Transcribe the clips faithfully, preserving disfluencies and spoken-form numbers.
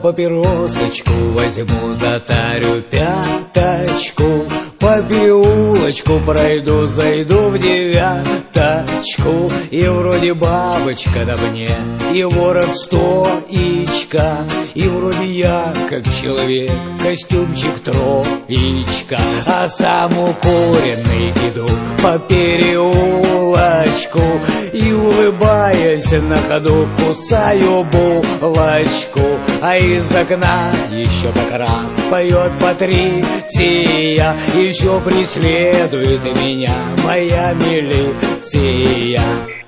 папиросочку возьму, затарю пяточку, по переулочку пройду, зайду в девяточку, и вроде бабочка на мне, и ворот стоичка, и вроде я, как человек, костюмчик троечка, а сам укуренный иду по переулочку, и, улыбаясь на ходу, кусаю булочку, а из окна еще как раз поет Патриция, и все преследует меня моя милиция.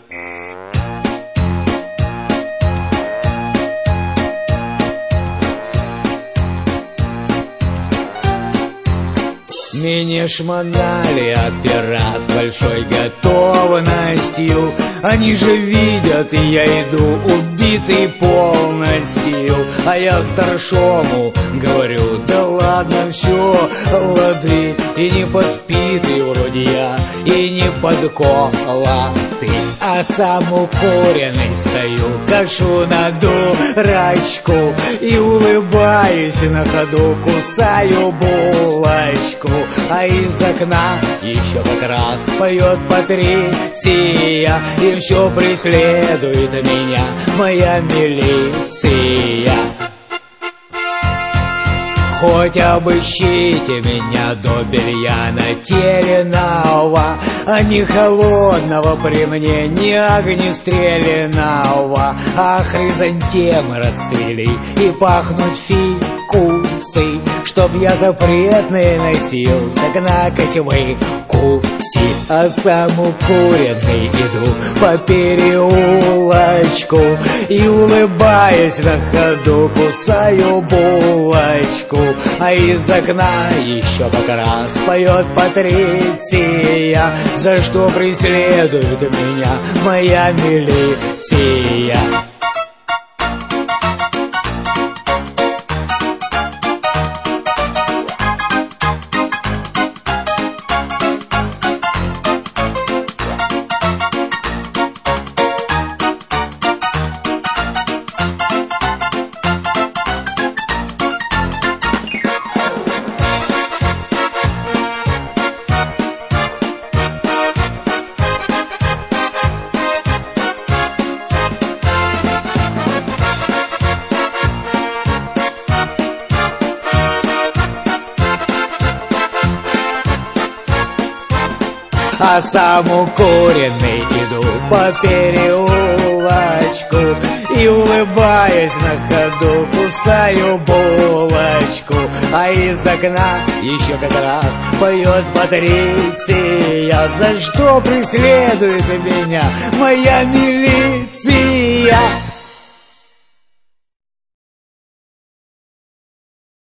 Меня шмонали опера с большой готовностью, они же видят, я иду убитый полностью, а я старшому говорю: да ладно, все, лады, и не подпитый вроде я, и не подколотый, а сам укуренный стою, кашу на дурачку, и улыбаюсь на ходу, кусаю булочку, а из окна еще как раз поет Патриция, и все преследует меня моя милиция. Хоть обыщите меня до белья натерянного, а не холодного при мне, не огнестрелянного, а хризантемы расцвели и пахнут фикусы, чтоб я запретные носил, так накось вы куси, а сам укуренный иду по переулочку, и, улыбаясь на ходу, кусаю булочку, а из окна еще как раз поет Патриция, за что преследует меня моя милиция. А сам укуренный иду по переулочку, и, улыбаясь на ходу, кусаю булочку, а из окна еще как раз поет Патриция, за что преследует меня моя милиция.